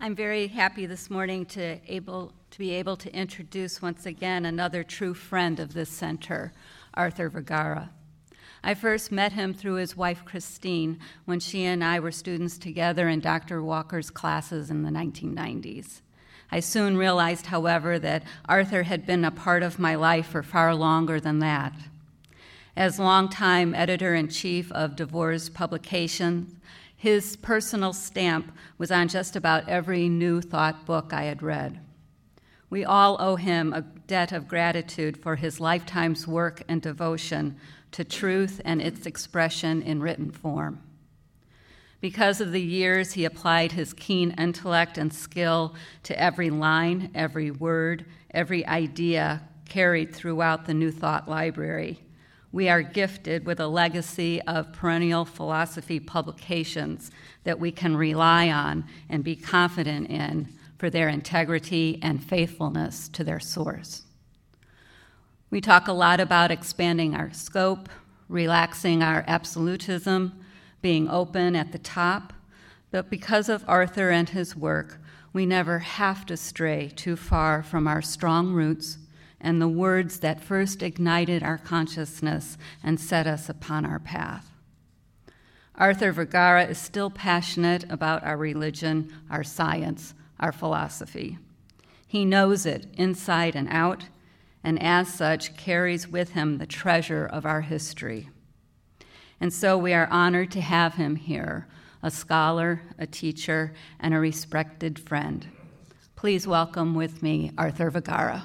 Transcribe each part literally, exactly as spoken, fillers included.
I'm very happy this morning to able to be able to introduce once again another true friend of this center, Arthur Vergara. I first met him through his wife, Christine, when she and I were students together in Doctor Walker's classes in the nineteen nineties. I soon realized, however, that Arthur had been a part of my life for far longer than that. As longtime editor-in-chief of DeVore's Publications, his personal stamp was on just about every New Thought book I had read. We all owe him a debt of gratitude for his lifetime's work and devotion to truth and its expression in written form. Because of the years he applied his keen intellect and skill to every line, every word, every idea carried throughout the New Thought library, we are gifted with a legacy of perennial philosophy publications that we can rely on and be confident in for their integrity and faithfulness to their source. We talk a lot about expanding our scope, relaxing our absolutism, being open at the top, but because of Arthur and his work, we never have to stray too far from our strong roots and the words that first ignited our consciousness and set us upon our path. Arthur Vergara is still passionate about our religion, our science, our philosophy. He knows it inside and out, and as such carries with him the treasure of our history. And so we are honored to have him here, a scholar, a teacher, and a respected friend. Please welcome with me Arthur Vergara.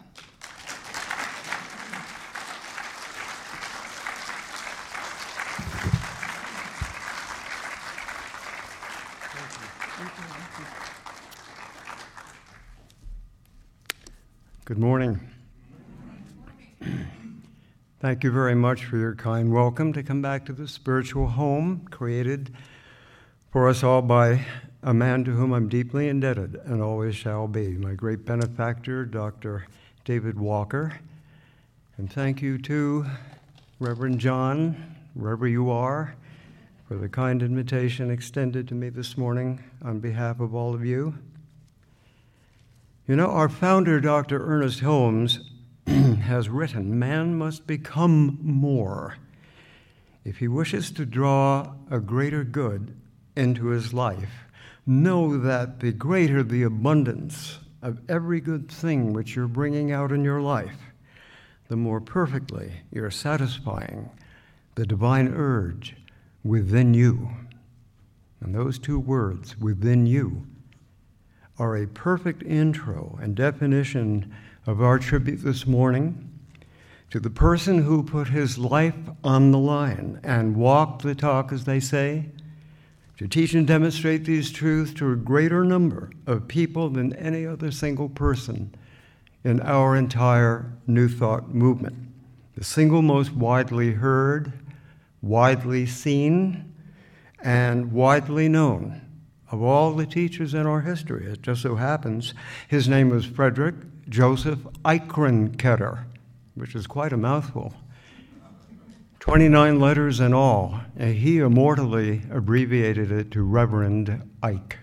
Good morning. Thank you very much for your kind welcome to come back to the spiritual home created for us all by a man to whom I'm deeply indebted and always shall be, my great benefactor, Doctor David Walker. And thank you to Reverend John, wherever you are, for the kind invitation extended to me this morning on behalf of all of you. You know, our founder, Doctor Ernest Holmes, has written, man must become more if he wishes to draw a greater good into his life. Know that the greater the abundance of every good thing which you're bringing out in your life, the more perfectly you're satisfying the divine urge within you. And those two words, within you, are a perfect intro and definition of our tribute this morning to the person who put his life on the line and walked the talk, as they say, to teach and demonstrate these truths to a greater number of people than any other single person in our entire New Thought movement. The single most widely heard, widely seen, and widely known of all the teachers in our history. It just so happens his name was Frederick Joseph Eichenketter, which is quite a mouthful. twenty-nine letters in all, and he immortally abbreviated it to Reverend Ike.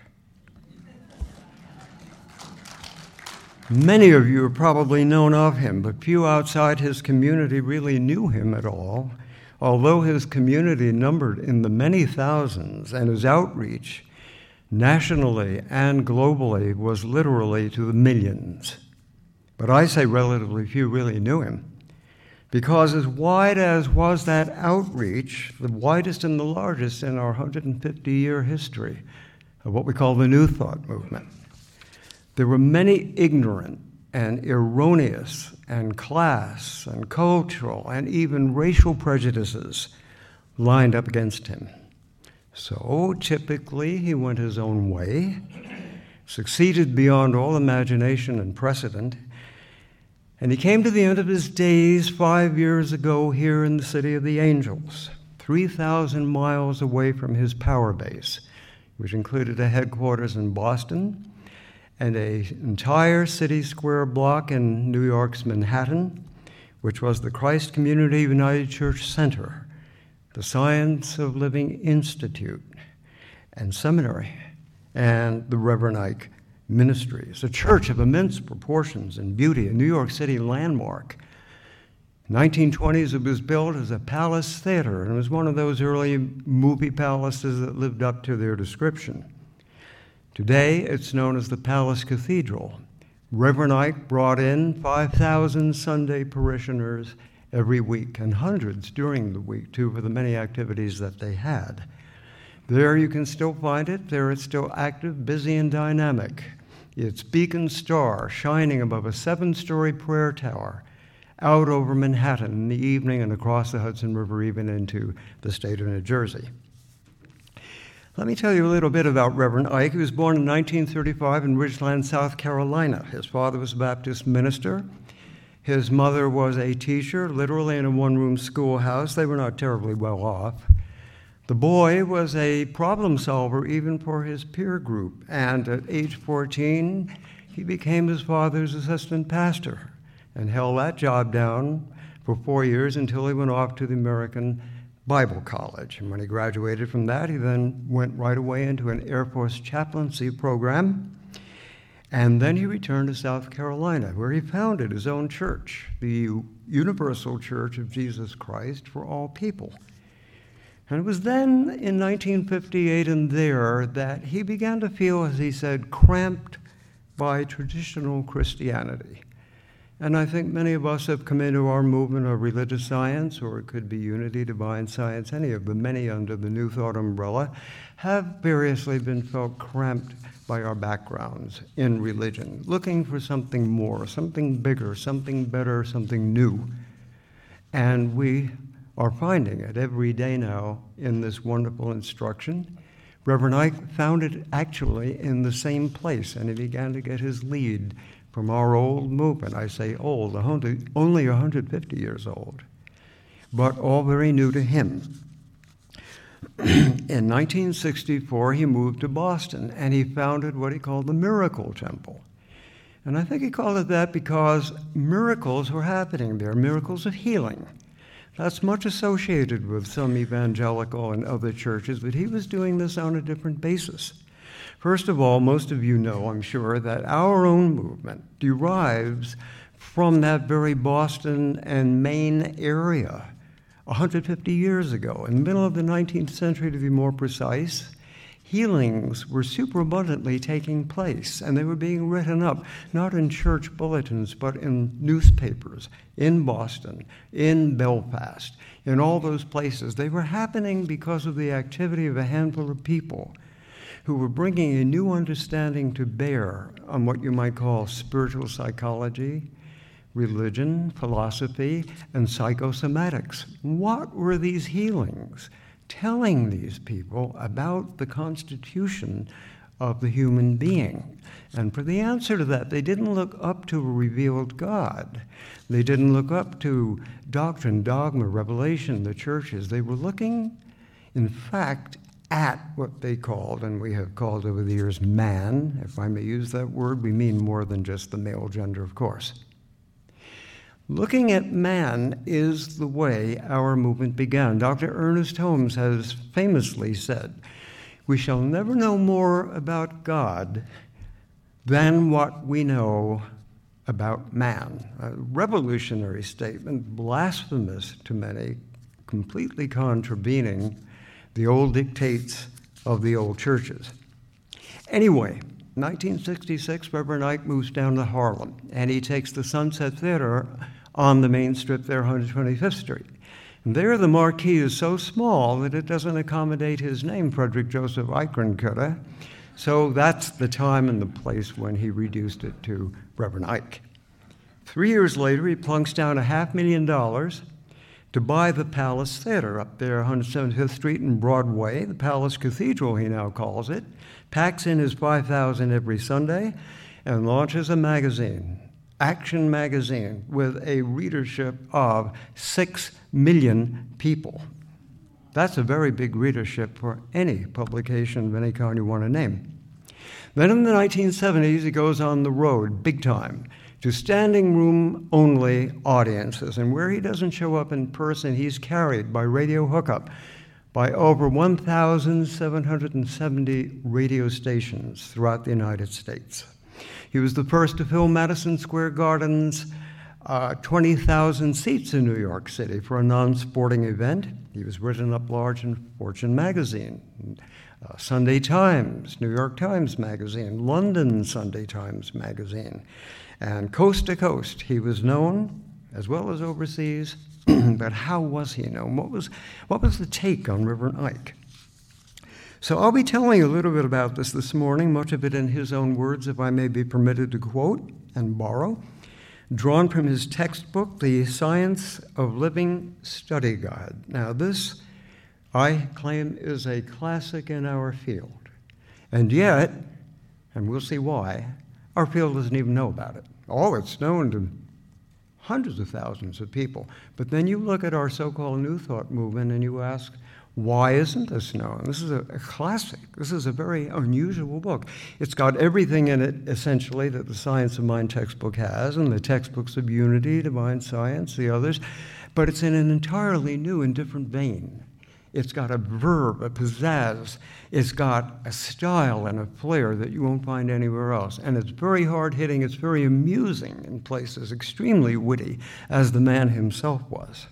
Many of you have probably known of him, but few outside his community really knew him at all, although his community numbered in the many thousands and his outreach nationally and globally was literally to the millions. But I say relatively few really knew him, because as wide as was that outreach, the widest and the largest in our one hundred fifty-year history of what we call the New Thought movement, there were many ignorant and erroneous and class and cultural and even racial prejudices lined up against him. So typically he went his own way, succeeded beyond all imagination and precedent, and he came to the end of his days five years ago here in the City of the Angels, three thousand miles away from his power base, which included a headquarters in Boston and an entire city square block in New York's Manhattan, which was the Christ Community United Church Center, the Science of Living Institute and Seminary, and the Reverend Ike Ministries, a church of immense proportions and beauty, a New York City landmark. nineteen twenties, it was built as a palace theater, and it was one of those early movie palaces that lived up to their description. Today, it's known as the Palace Cathedral. Reverend Ike brought in five thousand Sunday parishioners every week, and hundreds during the week, too, for the many activities that they had. There you can still find it. There it's still active, busy, and dynamic. Its beacon star shining above a seven-story prayer tower out over Manhattan in the evening and across the Hudson River, even into the state of New Jersey. Let me tell you a little bit about Reverend Ike. He was born in nineteen thirty-five in Ridgeland, South Carolina. His father was a Baptist minister. His mother was a teacher, literally in a one-room schoolhouse. They were not terribly well off. The boy was a problem solver even for his peer group, and at age fourteen, he became his father's assistant pastor and held that job down for four years until he went off to the American Bible College. And when he graduated from that, he then went right away into an Air Force chaplaincy program. And then he returned to South Carolina, where he founded his own church, the Universal Church of Jesus Christ for All People. And it was then in nineteen fifty-eight and there that he began to feel, as he said, cramped by traditional Christianity. And I think many of us have come into our movement of religious science, or it could be unity, divine science, any of the many under the New Thought umbrella, have variously been felt cramped by our backgrounds in religion, looking for something more, something bigger, something better, something new. And we are finding it every day now in this wonderful instruction. Reverend Ike found it actually in the same place, and he began to get his lead from our old movement. I say old, only one hundred fifty years old, but all very new to him. In nineteen sixty-four, he moved to Boston, and he founded what he called the Miracle Temple. And I think he called it that because miracles were happening there, miracles of healing. That's much associated with some evangelical and other churches, but he was doing this on a different basis. First of all, most of you know, I'm sure, that our own movement derives from that very Boston and Maine area one hundred fifty years ago. In the middle of the nineteenth century, to be more precise, healings were superabundantly taking place, and they were being written up, not in church bulletins, but in newspapers, in Boston, in Belfast, in all those places. They were happening because of the activity of a handful of people who were bringing a new understanding to bear on what you might call spiritual psychology, religion, philosophy, and psychosomatics. What were these healings telling these people about the constitution of the human being? And for the answer to that, they didn't look up to a revealed God. They didn't look up to doctrine, dogma, revelation, the churches. They were looking, in fact, at what they called, and we have called over the years, man. If I may use that word, we mean more than just the male gender, of course. Looking at man is the way our movement began. Doctor Ernest Holmes has famously said, "We shall never know more about God than what we know about man." A revolutionary statement, blasphemous to many, completely contravening the old dictates of the old churches. Anyway, nineteen sixty-six, Reverend Ike moves down to Harlem, and he takes the Sunset Theater on the main strip there, one hundred twenty-fifth Street. And there the marquee is so small that it doesn't accommodate his name, Frederick Joseph Eichenkoetter. So that's the time and the place when he reduced it to Reverend Ike. Three years later, he plunks down a half million dollars to buy the Palace Theater up there, one hundred seventy-fifth Street and Broadway, the Palace Cathedral, he now calls it, packs in his five thousand every Sunday, and launches a magazine, Action Magazine, with a readership of six million people. That's a very big readership for any publication of any kind you want to name. Then in the nineteen seventies, he goes on the road, big time, to standing room only audiences. And where he doesn't show up in person, he's carried by radio hookup by over one thousand seven hundred seventy radio stations throughout the United States. He was the first to fill Madison Square Garden's uh, twenty thousand seats in New York City for a non-sporting event. He was written up large in Fortune magazine, uh, Sunday Times, New York Times magazine, London Sunday Times magazine. And coast to coast, he was known, as well as overseas. But how was he known? What was, what was the take on Reverend Ike? So I'll be telling you a little bit about this this morning, much of it in his own words, if I may be permitted to quote and borrow, drawn from his textbook, The Science of Living Study Guide. Now this, I claim, is a classic in our field. And yet, and we'll see why, our field doesn't even know about it. Oh, it's known to hundreds of thousands of people. But then you look at our so-called New Thought movement and you ask, why isn't this known? This is a, a classic. This is a very unusual book. It's got everything in it, essentially, that the Science of Mind textbook has, and the textbooks of Unity, Divine Science, the others, but it's in an entirely new and different vein. It's got a verb, a pizzazz. It's got a style and a flair that you won't find anywhere else. And it's very hard-hitting. It's very amusing in places, extremely witty, as the man himself was.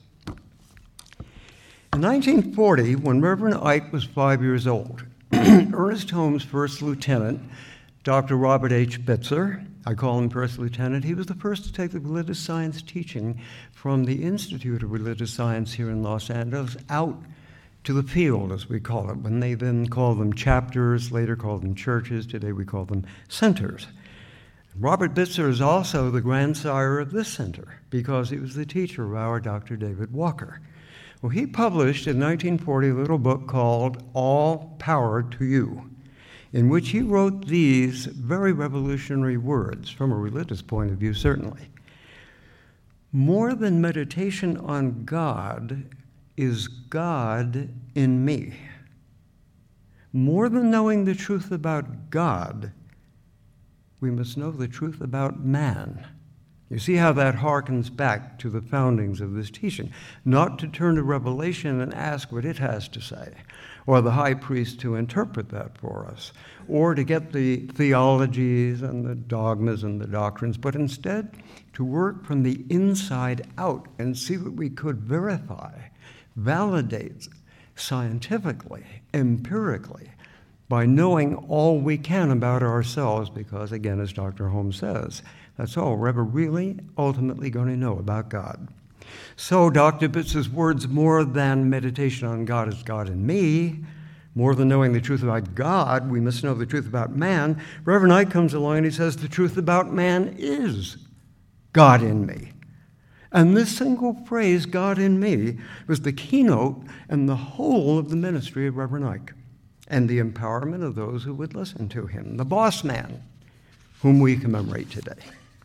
In nineteen forty, when Reverend Ike was five years old, Ernest Holmes' first lieutenant, Doctor Robert H. Bitzer, I call him first lieutenant, he was the first to take the religious science teaching from the Institute of Religious Science here in Los Angeles out to the field, as we call it, when they then called them chapters, later called them churches, today we call them centers. Robert Bitzer is also the grandsire of this center because he was the teacher of our Doctor David Walker. Well, he published in nineteen forty a little book called All Power to You, in which he wrote these very revolutionary words, from a religious point of view, certainly. More than meditation on God is God in me. More than knowing the truth about God, we must know the truth about man. You see how that harkens back to the foundings of this teaching. Not to turn to Revelation and ask what it has to say, or the high priest to interpret that for us, or to get the theologies and the dogmas and the doctrines, but instead to work from the inside out and see what we could verify, validate scientifically, empirically, by knowing all we can about ourselves, because, again, as Doctor Holmes says, that's all we're ever really ultimately going to know about God. So Doctor Bitzer's words, more than meditation on God is God in me, more than knowing the truth about God, we must know the truth about man. Reverend Ike comes along and he says the truth about man is God in me. And this single phrase, God in me, was the keynote and the whole of the ministry of Reverend Ike and the empowerment of those who would listen to him, the boss man, whom we commemorate today.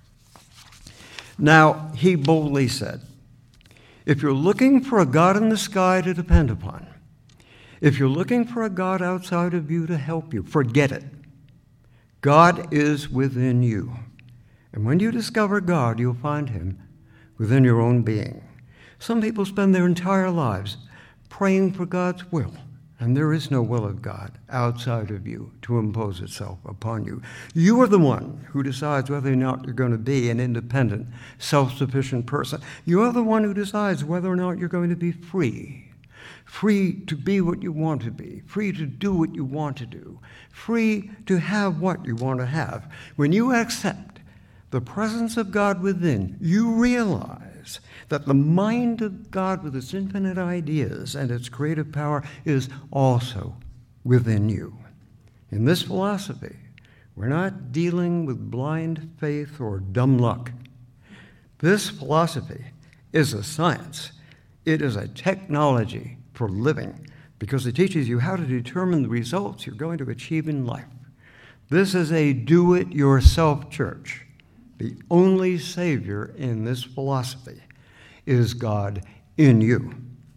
Now, he boldly said, if you're looking for a God in the sky to depend upon, if you're looking for a God outside of you to help you, forget it. God is within you. And when you discover God, you'll find him within your own being. Some people spend their entire lives praying for God's will, and there is no will of God outside of you to impose itself upon you. You are the one who decides whether or not you're going to be an independent, self-sufficient person. You are the one who decides whether or not you're going to be free. Free to be what you want to be. Free to do what you want to do. Free to have what you want to have. When you accept the presence of God within, you realize that the mind of God with its infinite ideas and its creative power is also within you. In this philosophy, we're not dealing with blind faith or dumb luck. This philosophy is a science. It is a technology for living because it teaches you how to determine the results you're going to achieve in life. This is a do-it-yourself church. The only Savior in this philosophy is God in you.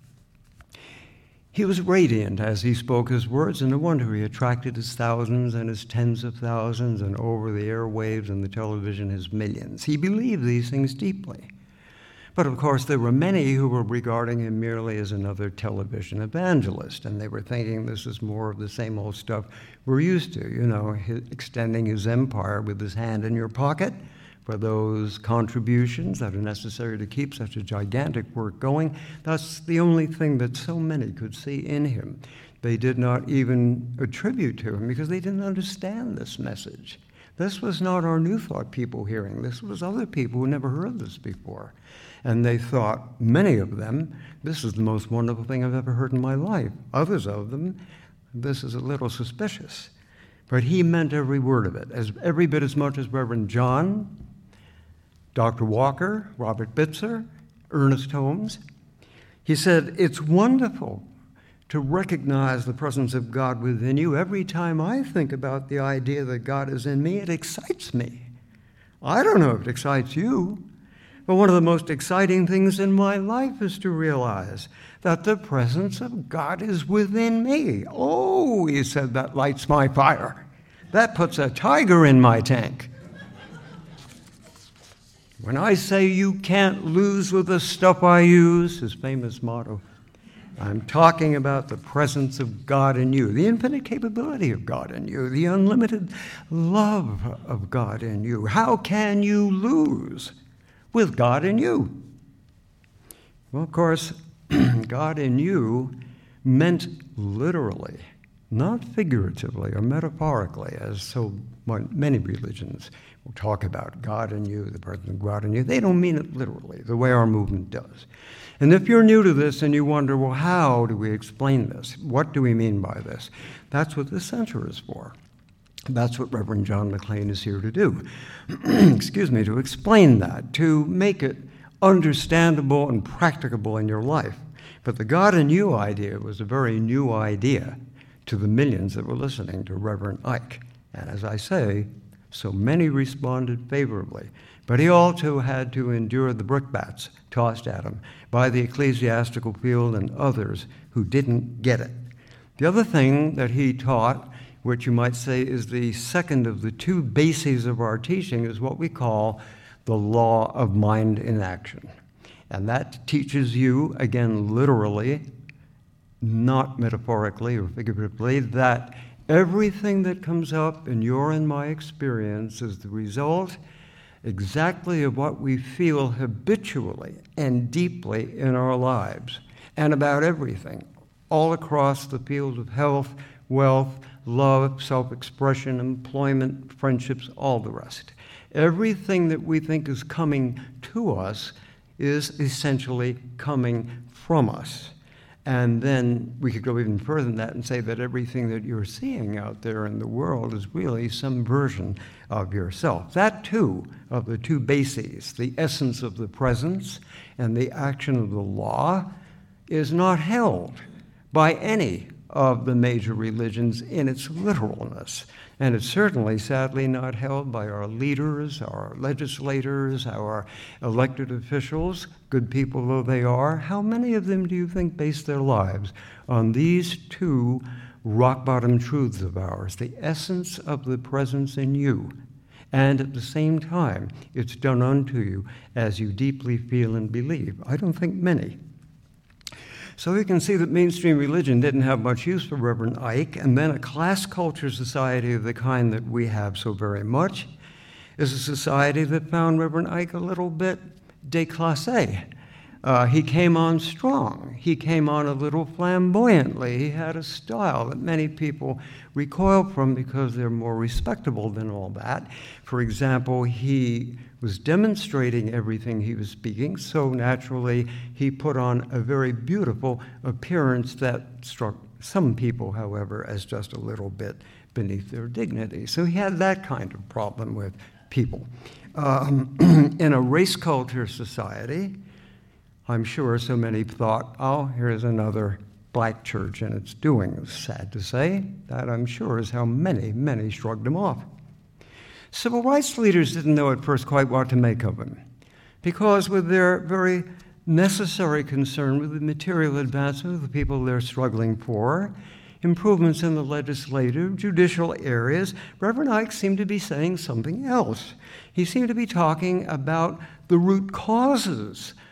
He was radiant as he spoke his words, and no wonder he attracted his thousands and his tens of thousands, and over the airwaves and the television his millions. He believed these things deeply. But of course, there were many who were regarding him merely as another television evangelist, and they were thinking this is more of the same old stuff we're used to, you know, his, extending his empire with his hand in your pocket for those contributions that are necessary to keep such a gigantic work going. That's the only thing that so many could see in him. They did not even attribute to him because they didn't understand this message. This was not our New Thought people hearing. This was other people who never heard this before. And they thought, many of them, this is the most wonderful thing I've ever heard in my life. Others of them, this is a little suspicious. But he meant every word of it, as every bit as much as Reverend John, Doctor Walker, Robert Bitzer, Ernest Holmes. He said, it's wonderful to recognize the presence of God within you. Every time I think about the idea that God is in me, it excites me. I don't know if it excites you, but one of the most exciting things in my life is to realize that the presence of God is within me. Oh, he said, that lights my fire. That puts a tiger in my tank. When I say you can't lose with the stuff I use, his famous motto, I'm talking about the presence of God in you, the infinite capability of God in you, the unlimited love of God in you. How can you lose with God in you? Well, of course, God in you meant literally, not figuratively or metaphorically, as so many religions will talk about God in you, the presence of God in you. They don't mean it literally, the way our movement does. And if you're new to this and you wonder, well, how do we explain this? What do we mean by this? That's what this center is for. That's what Reverend John McLean is here to do. Excuse me, to explain that, to make it understandable and practicable in your life. But the God in you idea was a very new idea to the millions that were listening to Reverend Ike. And as I say, so many responded favorably. But he also had to endure the brickbats tossed at him by the ecclesiastical field and others who didn't get it. The other thing that he taught, which you might say is the second of the two bases of our teaching, is what we call the law of mind in action. And that teaches you, again, literally, not metaphorically or figuratively, that everything that comes up in your and my experience is the result exactly of what we feel habitually and deeply in our lives, and about everything, all across the field of health, wealth, love, self-expression, employment, friendships, all the rest. Everything that we think is coming to us is essentially coming from us. And then we could go even further than that and say that everything that you're seeing out there in the world is really some version of yourself. That, too, of the two bases, the essence of the presence and the action of the law, is not held by any of the major religions in its literalness. And it's certainly, sadly, not held by our leaders, our legislators, our elected officials, good people though they are. How many of them do you think base their lives on these two rock-bottom truths of ours, the essence of the presence in you, and at the same time, it's done unto you as you deeply feel and believe? I don't think many. So you can see that mainstream religion didn't have much use for Reverend Ike, and then a class culture society of the kind that we have so very much is a society that found Reverend Ike a little bit déclassé. Uh, he came on strong. He came on a little flamboyantly. He had a style that many people recoil from because they're more respectable than all that. For example, he was demonstrating everything he was speaking, so naturally he put on a very beautiful appearance that struck some people, however, as just a little bit beneath their dignity. So he had that kind of problem with people. Um, in a race culture society, I'm sure so many thought, oh, here's another black church and it's doing. It's sad to say. That, I'm sure, is how many, many shrugged him off. Civil rights leaders didn't know at first quite what to make of him, because with their very necessary concern with the material advancement of the people they're struggling for, improvements in the legislative, judicial areas, Reverend Ike seemed to be saying something else. He seemed to be talking about the root causes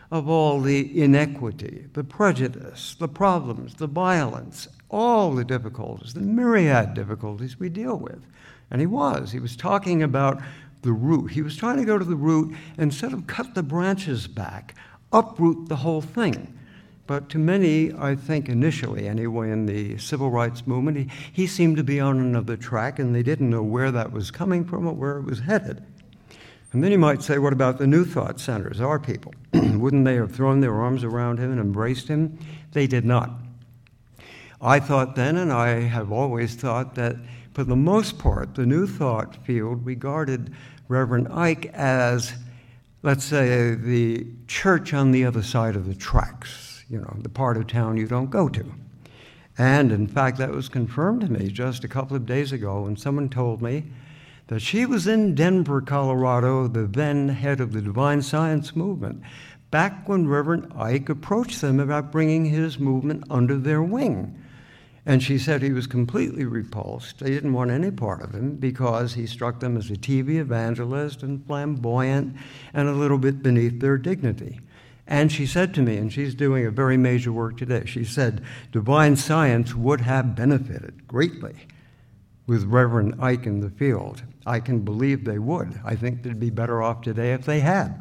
of all the inequity, the prejudice, the problems, the violence, all the difficulties, the myriad difficulties we deal with. And he was. He was talking about the root. He was trying to go to the root instead of cut the branches back, uproot the whole thing. But to many, I think initially anyway, in the civil rights movement, he, he seemed to be on another track, and they didn't know where that was coming from or where it was headed. And then you might say, what about the New Thought centers, our people? Wouldn't they have thrown their arms around him and embraced him? They did not. I thought then, and I have always thought, that for the most part, the New Thought field regarded Reverend Ike as, let's say, the church on the other side of the tracks, you know, the part of town you don't go to. And in fact, that was confirmed to me just a couple of days ago when someone told me that she was in Denver, Colorado, the then head of the Divine Science movement, back when Reverend Ike approached them about bringing his movement under their wing. And she said he was completely repulsed. They didn't want any part of him because he struck them as a T V evangelist and flamboyant and a little bit beneath their dignity. And she said to me, and she's doing a very major work today, she said, Divine Science would have benefited greatly with Reverend Ike in the field. I can believe they would. I think they'd be better off today if they had.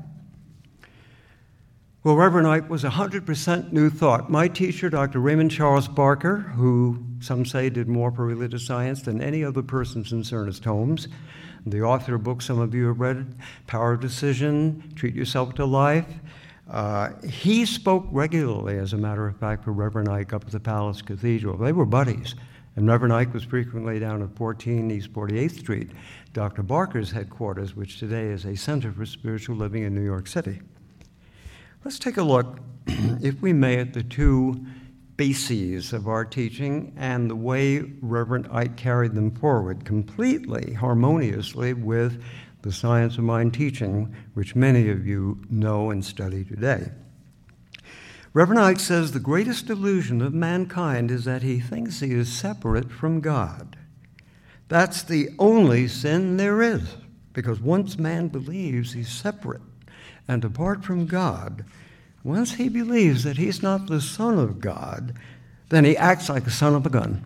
Well, Reverend Ike was one hundred percent New Thought. My teacher, Doctor Raymond Charles Barker, who some say did more for religious science than any other person since Ernest Holmes, the author of books some of you have read, Power of Decision, Treat Yourself to Life, uh, he spoke regularly, as a matter of fact, for Reverend Ike up at the Palace Cathedral. They were buddies. And Reverend Ike was frequently down at fourteen East forty-eighth Street, Doctor Barker's headquarters, which today is a Center for Spiritual Living in New York City. Let's take a look, if we may, at the two bases of our teaching and the way Reverend Ike carried them forward completely harmoniously with the Science of Mind teaching, which many of you know and study today. Reverend Ike says the greatest delusion of mankind is that he thinks he is separate from God. That's the only sin there is, because once man believes he's separate and apart from God, once he believes that he's not the son of God, then he acts like a son of a gun.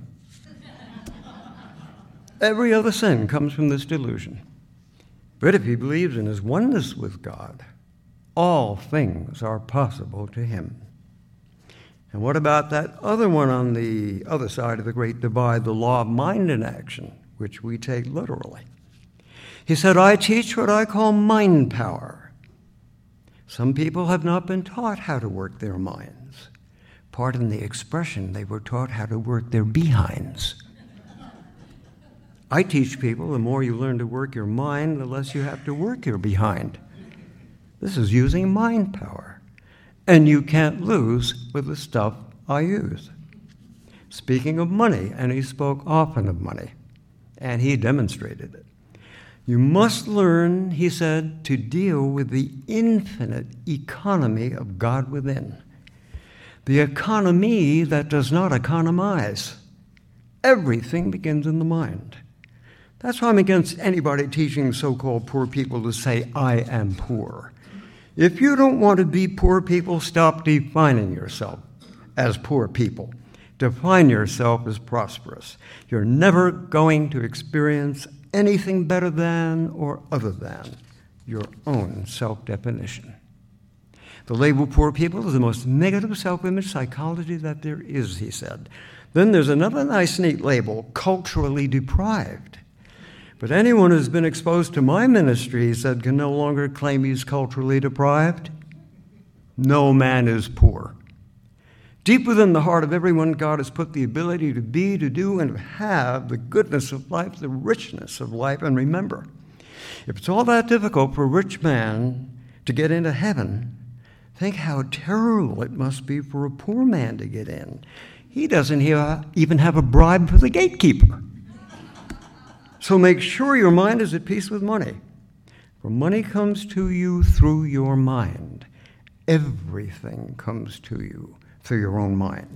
Every other sin comes from this delusion. But if he believes in his oneness with God, all things are possible to him. And what about that other one on the other side of the great divide, the law of mind in action, which we take literally? He said, I teach what I call mind power. Some people have not been taught how to work their minds. Pardon the expression, they were taught how to work their behinds. I teach people the more you learn to work your mind, the less you have to work your behind. This is using mind power. And you can't lose with the stuff I use. Speaking of money, and he spoke often of money, and he demonstrated it. You must learn, he said, to deal with the infinite economy of God within. The economy that does not economize. Everything begins in the mind. That's why I'm against anybody teaching so-called poor people to say, I am poor. If you don't want to be poor people, stop defining yourself as poor people. Define yourself as prosperous. You're never going to experience anything better than or other than your own self-definition. The label poor people is the most negative self-image psychology that there is, he said. Then there's another nice, neat label, culturally deprived. But anyone who's been exposed to my ministry, he said, can no longer claim he's culturally deprived. No man is poor. Deep within the heart of everyone, God has put the ability to be, to do, and to have the goodness of life, the richness of life. And remember, if it's all that difficult for a rich man to get into heaven, think how terrible it must be for a poor man to get in. He doesn't even have a bribe for the gatekeeper. So make sure your mind is at peace with money. For money comes to you through your mind. Everything comes to you through your own mind.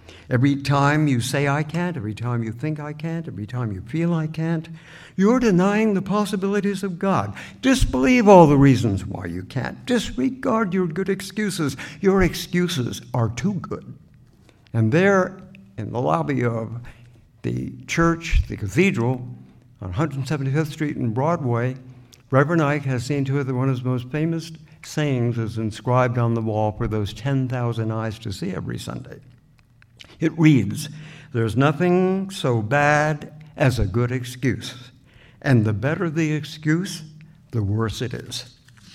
Every time you say I can't, every time you think I can't, every time you feel I can't, you're denying the possibilities of God. Disbelieve all the reasons why you can't. Disregard your good excuses. Your excuses are too good. And there in the lobby of the church, the cathedral, on one hundred seventy-fifth Street and Broadway, Reverend Ike has seen to it that one of his most famous sayings is inscribed on the wall for those ten thousand eyes to see every Sunday. It reads, "There's nothing so bad as a good excuse, and the better the excuse, the worse it is."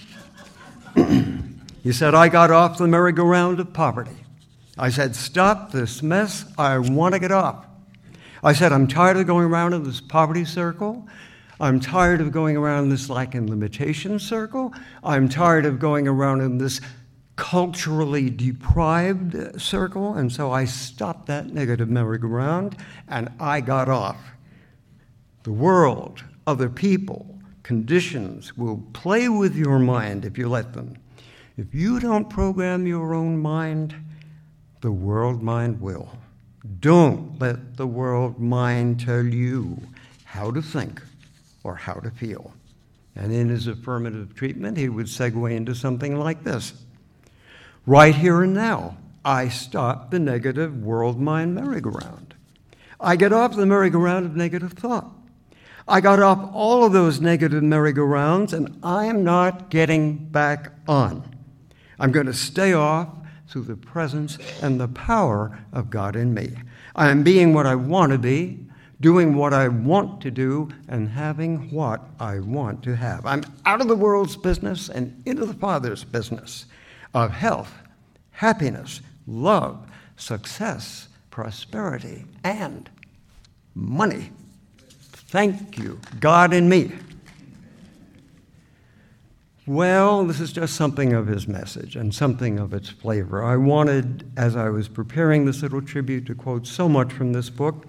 He said, "I got off the merry-go-round of poverty. I said, stop this mess, I want to get off. I said, I'm tired of going around in this poverty circle. I'm tired of going around in this lack and limitation circle. I'm tired of going around in this culturally deprived circle, and so I stopped that negative merry-go-round, and I got off. The world, other people, conditions will play with your mind if you let them. If you don't program your own mind, the world mind will. Don't let the world mind tell you how to think or how to feel." And in his affirmative treatment, he would segue into something like this. "Right here and now, I stop the negative world mind merry-go-round. I get off the merry-go-round of negative thought. I got off all of those negative merry-go-rounds, and I'm not getting back on. I'm going to stay off through the presence and the power of God in me. I am being what I want to be, doing what I want to do, and having what I want to have. I'm out of the world's business and into the Father's business of health, happiness, love, success, prosperity, and money. Thank you, God in me." Well, this is just something of his message and something of its flavor. I wanted, as I was preparing this little tribute, to quote so much from this book.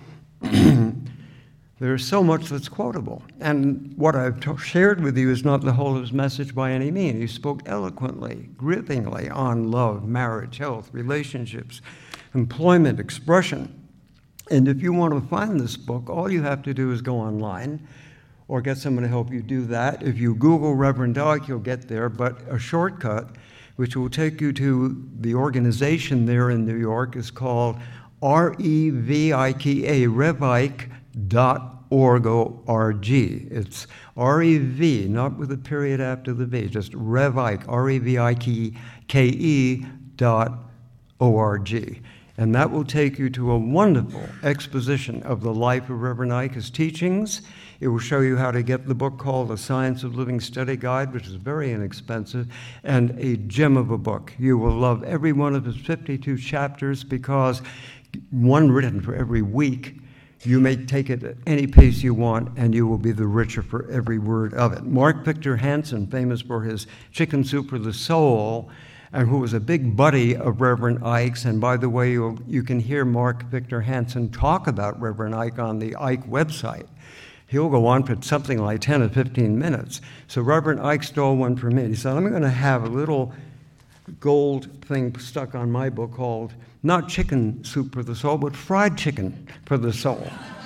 There's so much that's quotable. And what I've t- shared with you is not the whole of his message by any means. He spoke eloquently, grippingly on love, marriage, health, relationships, employment, expression. And if you want to find this book, all you have to do is go online or get someone to help you do that. If you Google Reverend Ike, you'll get there, but a shortcut, which will take you to the organization there in New York, is called R E V I K A, revike dot org, O R G. It's R E V, not with a period after the V, just revike, R E V I K E dot O R G. And that will take you to a wonderful exposition of the life of Reverend Ike, his teachings. It will show you how to get the book called The Science of Living Study Guide, which is very inexpensive, and a gem of a book. You will love every one of his fifty-two chapters, because one written for every week, you may take it at any pace you want, and you will be the richer for every word of it. Mark Victor Hansen, famous for his Chicken Soup for the Soul, and who was a big buddy of Reverend Ike's. And by the way, you you can hear Mark Victor Hansen talk about Reverend Ike on the Ike website. He'll go on for something like ten or fifteen minutes. So Reverend Ike stole one from me. He said, I'm going to have a little gold thing stuck on my book called not Chicken Soup for the Soul, but Fried Chicken for the Soul.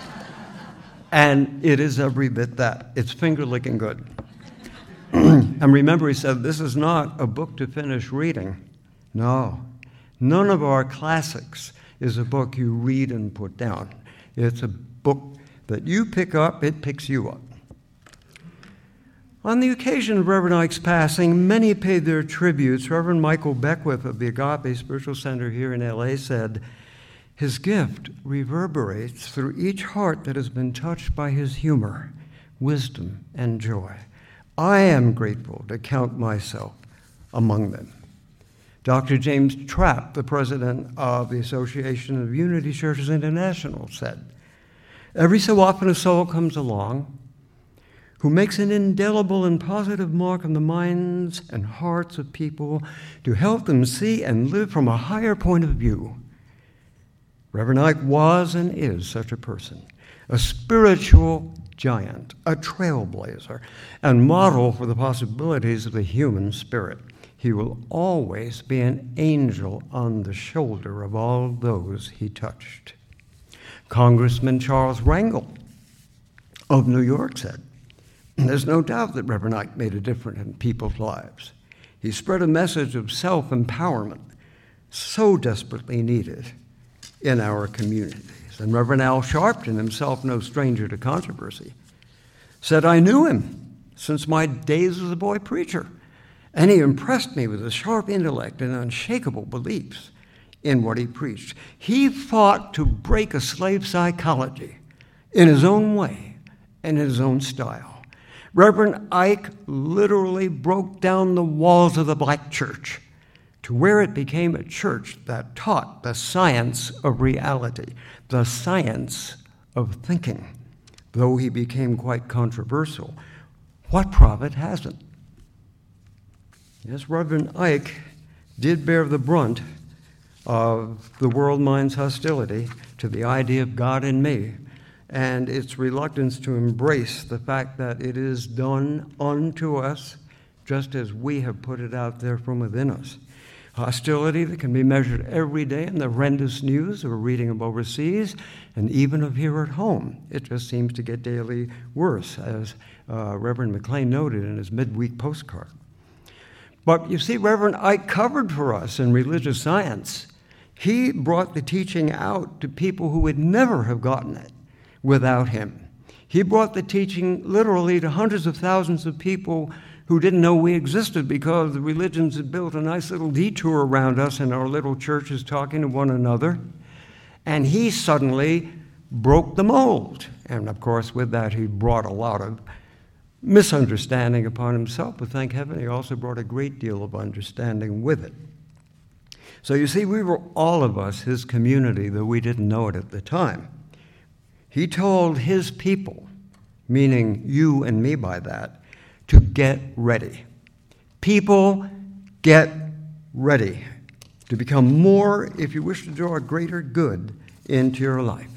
And it is every bit that. It's finger-licking good. And remember, he said, this is not a book to finish reading. No. None of our classics is a book you read and put down. It's a book that you pick up, it picks you up. On the occasion of Reverend Ike's passing, many paid their tributes. Reverend Michael Beckwith of the Agape Spiritual Center here in L A said, his gift reverberates through each heart that has been touched by his humor, wisdom, and joy. I am grateful to count myself among them. Doctor James Trapp, the president of the Association of Unity Churches International, said, every so often a soul comes along who makes an indelible and positive mark on the minds and hearts of people to help them see and live from a higher point of view. Reverend Ike was and is such a person, a spiritual giant, a trailblazer, and model for the possibilities of the human spirit. He will always be an angel on the shoulder of all those he touched. Congressman Charles Rangel of New York said, "There's no doubt that Reverend Ike made a difference in people's lives. He spread a message of self-empowerment so desperately needed in our communities." And Reverend Al Sharpton, himself no stranger to controversy, said, "I knew him since my days as a boy preacher, and he impressed me with a sharp intellect and unshakable beliefs in what he preached. He fought to break a slave psychology in his own way and in his own style. Reverend Ike literally broke down the walls of the black church to where it became a church that taught the science of reality, the science of thinking. Though he became quite controversial, what prophet hasn't?" Yes, Reverend Ike did bear the brunt of the world mind's hostility to the idea of God in me and its reluctance to embrace the fact that it is done unto us just as we have put it out there from within us. Hostility that can be measured every day in the horrendous news or reading of overseas and even of here at home. It just seems to get daily worse, as uh, Reverend McLean noted in his midweek postcard. But you see, Reverend Ike covered for us in religious science. He brought the teaching out to people who would never have gotten it without him. He brought the teaching literally to hundreds of thousands of people who didn't know we existed because the religions had built a nice little detour around us in our little churches talking to one another. And he suddenly broke the mold. And of course, with that, he brought a lot of misunderstanding upon himself, but thank heaven he also brought a great deal of understanding with it. So you see, we were all of us his community, though we didn't know it at the time. He told his people, meaning you and me by that, to get ready. People, get ready to become more, if you wish to draw a greater good into your life.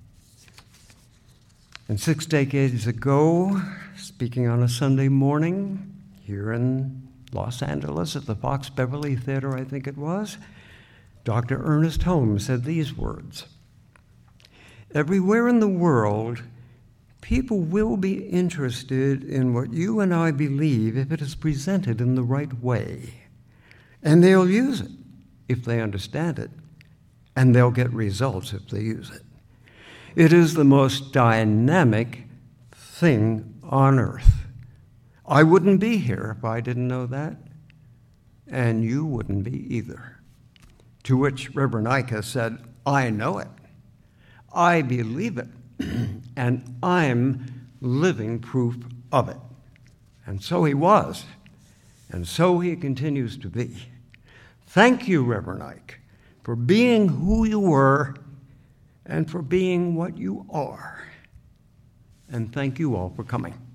And six decades ago, speaking on a Sunday morning here in Los Angeles at the Fox Beverly Theater, I think it was, Doctor Ernest Holmes said these words: "Everywhere in the world, people will be interested in what you and I believe if it is presented in the right way. And they'll use it if they understand it, and they'll get results if they use it. It is the most dynamic thing on earth. I wouldn't be here if I didn't know that, and you wouldn't be either." To which Reverend Ike said, "I know it. I believe it. And I'm living proof of it." And so he was, and so he continues to be. Thank you, Reverend Ike, for being who you were and for being what you are. And thank you all for coming.